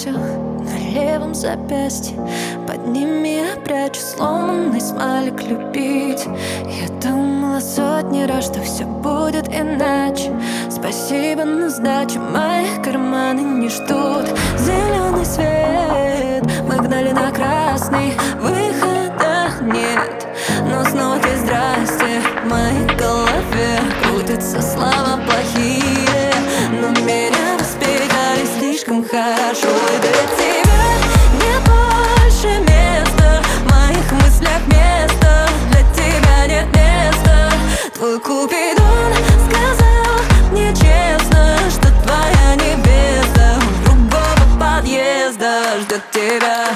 Кассио на левом запястье. Под ними я прячу сломанный смайлик любить. Я думала сотни раз, что все будет иначе. Спасибо, но сдачи мои карманы не ждут. Зеленый свет, мы гнали на красный, выхода нет. Но снова ты здрасте, в моей голове крутятся слова плохие, но меня воспитали слишком хорошо. И для тебя нет больше места в моих мыслях, места для тебя нет места. Твой Купидон сказал мне честно, что твоя невеста у другого подъезда ждет тебя.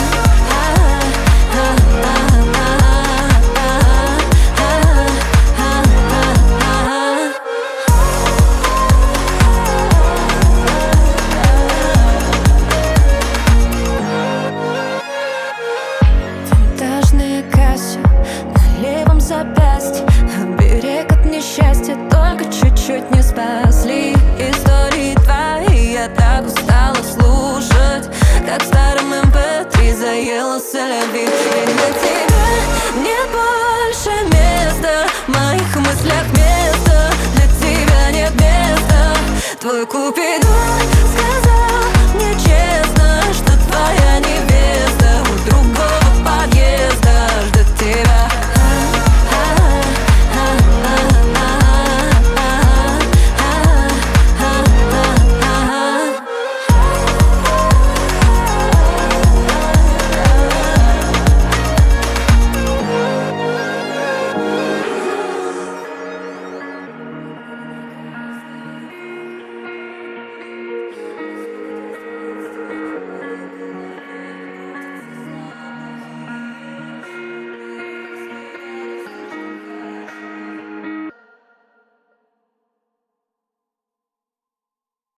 Кассио на левом запястье, берег от несчастья, только чуть-чуть не спасли. Истории твои я так устала слушать, как в старом MP3 заела солови. И для тебя нет больше места в моих мыслях, места для тебя нет места. Твой Купидон